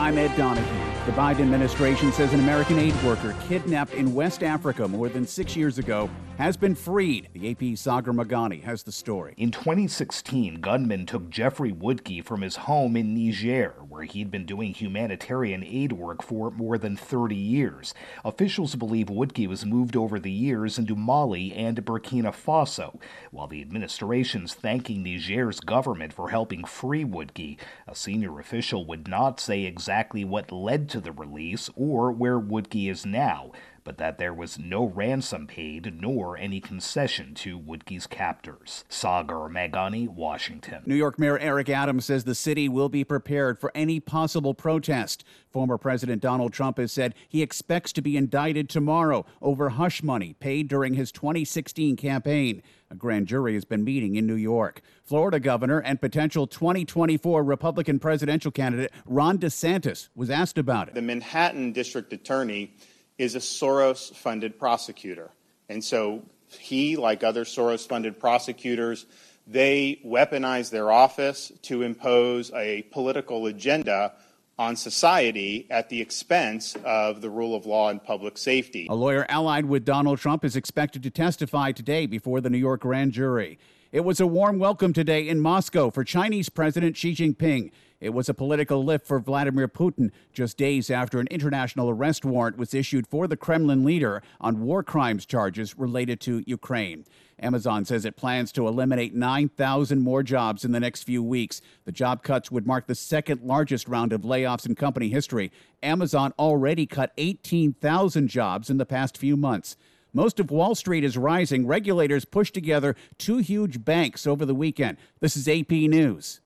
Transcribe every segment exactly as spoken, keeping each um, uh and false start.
I'm Ed Donahue. The Biden administration says an American aid worker kidnapped in West Africa more than six years ago has been freed. The A P's Sagar Meghani has the story. In twenty sixteen, gunmen took Jeffrey Woodke from his home in Niger, where he'd been doing humanitarian aid work for more than thirty years. Officials believe Woodke was moved over the years into Mali and Burkina Faso. While the administration's thanking Niger's government for helping free Woodke, a senior official would not say exactly what led to the release or where Woodke is now, but that there was no ransom paid nor any concession to Woodke's captors. Sagar Meghani, Washington. New York Mayor Eric Adams says the city will be prepared for any possible protest. Former President Donald Trump has said he expects to be indicted tomorrow over hush money paid during his twenty sixteen campaign. A grand jury has been meeting in New York. Florida governor and potential twenty twenty-four Republican presidential candidate Ron DeSantis was asked about it. The Manhattan district attorney is a Soros-funded prosecutor. And so he, like other Soros-funded prosecutors, they weaponize their office to impose a political agenda on society at the expense of the rule of law and public safety. A lawyer allied with Donald Trump is expected to testify today before the New York grand jury. It was a warm welcome today in Moscow for Chinese President Xi Jinping. It was a political lift for Vladimir Putin just days after an international arrest warrant was issued for the Kremlin leader on war crimes charges related to Ukraine. Amazon says it plans to eliminate nine thousand more jobs in the next few weeks. The job cuts would mark the second largest round of layoffs in company history. Amazon already cut eighteen thousand jobs in the past few months. Most of Wall Street is rising. Regulators pushed together two huge banks over the weekend. This is A P News.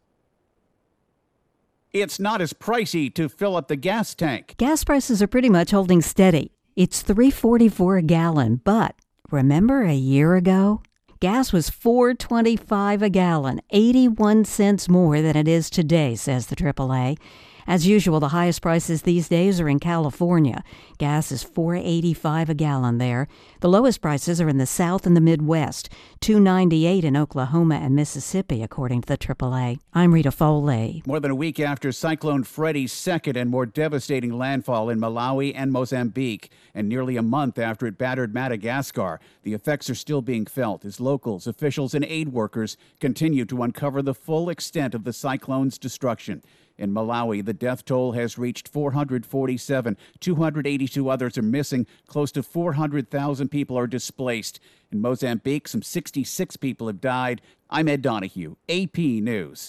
It's not as pricey to fill up the gas tank. Gas prices are pretty much holding steady. It's three forty-four a gallon, but remember a year ago? Gas was four twenty-five a gallon, eighty-one cents more than it is today, says the triple A. As usual, the highest prices these days are in California. Gas is four eighty-five a gallon there. The lowest prices are in the South and the Midwest, two ninety-eight in Oklahoma and Mississippi, according to the triple A. I'm Rita Foley. More than a week after Cyclone Freddy's second and more devastating landfall in Malawi and Mozambique, and nearly a month after it battered Madagascar, the effects are still being felt as locals, officials, and aid workers continue to uncover the full extent of the cyclone's destruction. In Malawi, the death toll has reached four hundred forty-seven. two hundred eighty-two others are missing. Close to four hundred thousand people are displaced. In Mozambique, some sixty-six people have died. I'm Ed Donahue, A P News.